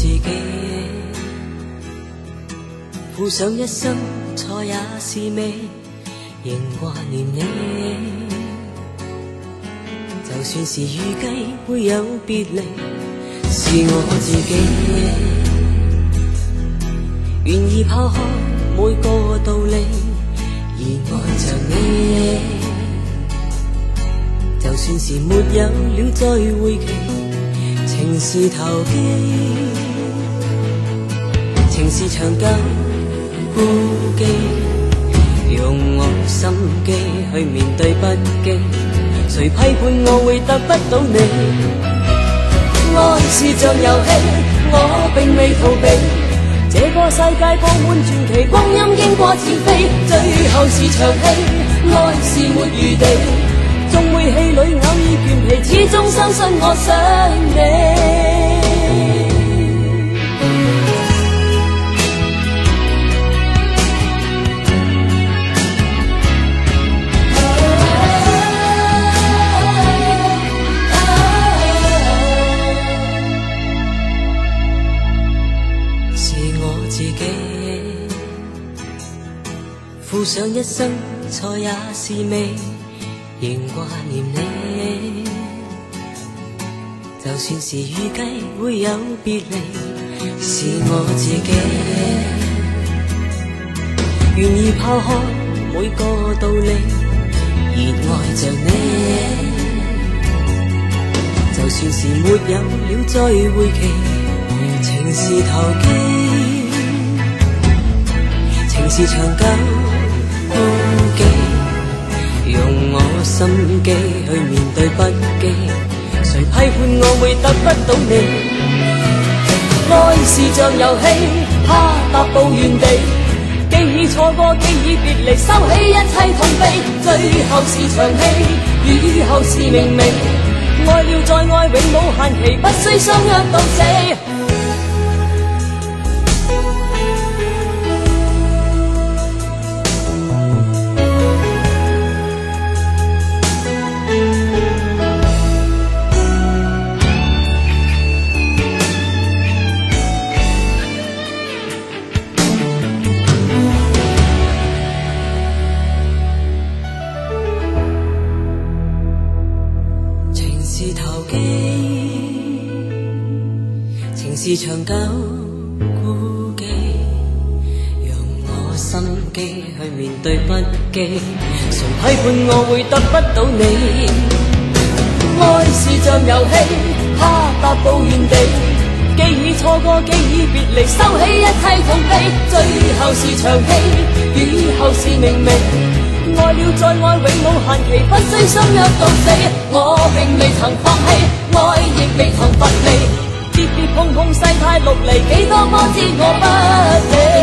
己，付上一生，錯也是美，仍掛念你。就算是預計會有別離，是我自己，願意拋開每個道理，而愛着你。就算是沒有了再會期，情是投機，情是長久孤寂，用我心機去面對不羈，誰批判我會得不到你？愛是像遊戲，我並未逃避，這個世界布滿傳奇，光陰經過似飛，最後是場戲，愛是沒餘地，縱會氣餒偶爾倦疲，始終相信我想你。是我自己，付上一生，錯也是美，仍掛念你。就算是預計會有別離，是我自己，願意拋開每個道理，熱愛着你。就算是沒有了再會期，情是投機，情是長久孤寂，用我心機去面對不羈，誰批判我會得不到你？愛是像遊戲，怕踏步原地，既已錯過，既已別離，收起一切痛悲，最後是場戲，雨後是明媚，愛了再愛永無限期，不需相約到死。是投機，情是長久孤寂，用我心機去面對不羈，誰批判我會得不到你？愛是像遊戲，怕踏步原地，既已錯過，既已別離，收起一切痛悲，最後是場戲，雨後是明媚，愛了再愛永無限期，不需相約到死。我並未曾放棄，愛亦未曾乏離，跌跌碰碰世態陸離，幾多波折我不理。